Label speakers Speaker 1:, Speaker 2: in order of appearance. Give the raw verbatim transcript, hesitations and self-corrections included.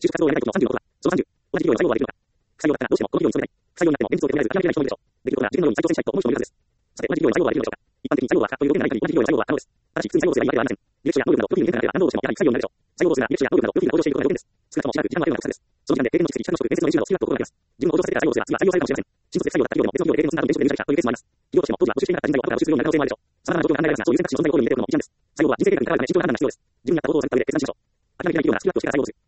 Speaker 1: 就職活動をやりたいことのさんじゅうろくとか、そのさんじゅう、同じ企業の採用はできるのか。不採用だったらどうしてもこの企業に勤めない。不採用になっても現実を手に入れられず諦めてない人もいるでしょう。できることなら自分のように採用選手したいと思う人もいるはずです。さて、同じ企業に採用はできるのでしょうか。一般的に採用は不可という要件がない限り同じ企業に採用は可能です。ただし、普通に採用すればいいわけではありません。履歴書や能力などプロフィールに面から何度してもやはり採用になるでしょう。採用をするなら履歴書や能力などプロフィールが向上していることが要件です。少なくともしばらく時間のあるような国策です。その時点で経験の蓄積、企画の職、面接の練習など好きなことを行います。自分を向上させてから採用をすれば次は採用されるかもしれません。新卒で不採用だった企業でも別の企業で経験を積んだ後に転職で入社できたというケースもあります。企業としても当時は募集していなかった人材を後から募集するようになる可能性もあるでしょう。様々な状況が考えられますが、そういう選択肢の存在を考慮に入れておくのも一案です。採用は人生計画に関わるため慎重な判断が必要です。自分に合った行動を選択した上で決断しましょう。諦めてない企業ならスキルアップをしてから採用をする。